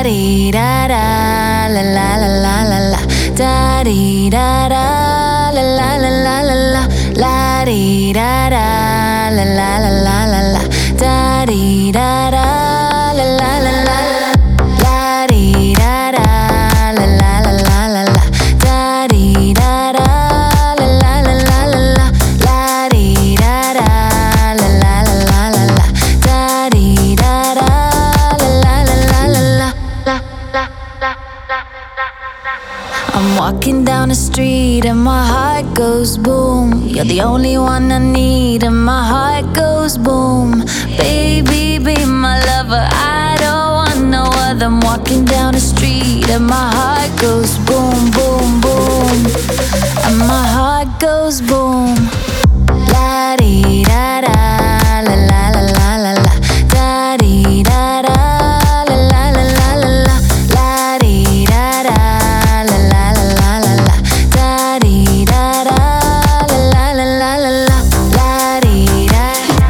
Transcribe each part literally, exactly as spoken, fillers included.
dee da da, la la la la la la. Da dee da da, la la la la la la. La dee da da, la la la la la la. Da dee da da, la la la la la. La dee da da, la la la la la la. Da dee da da, la la la la la la. La dee da da, la la la la la la. Da dee da da, la la la la la la. La la la la la. I'm walking down the street and my heart goes boom. You're the only one I need and my heart goes boom. Baby, be my lover, I don't want no other. I'm walking down the street and my heart goes boom, boom, boom. And my heart goes boom. La dee da da, la la la la la la. Da dee da da, la la la la la la. La dee da da, la la la la la la. Da dee da da, la la la la la la. La dee da,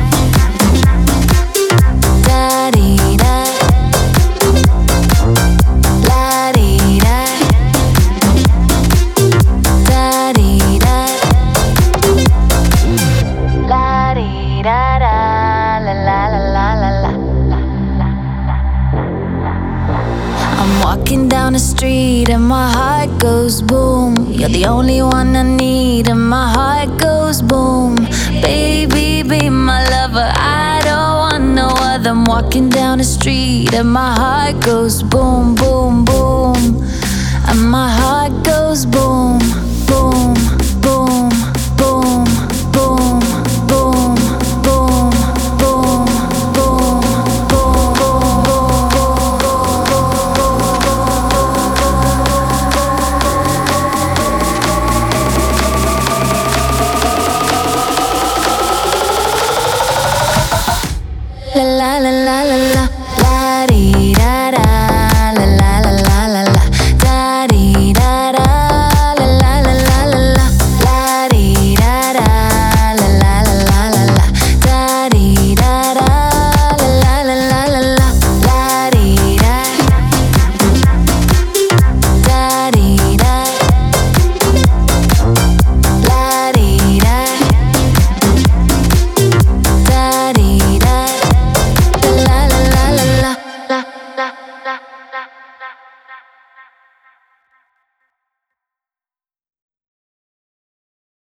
da dee da, la dee da, da dee da, la dee da da, la la la la la la. I'm walking down the street and my heart goes boom. You're the only one I need and my heart goes boom. Baby, be my lover, I don't want no other. I'm walking down the street and my heart goes boom, boom, boom. And my heart goes boom, boom, boom, boom, boom.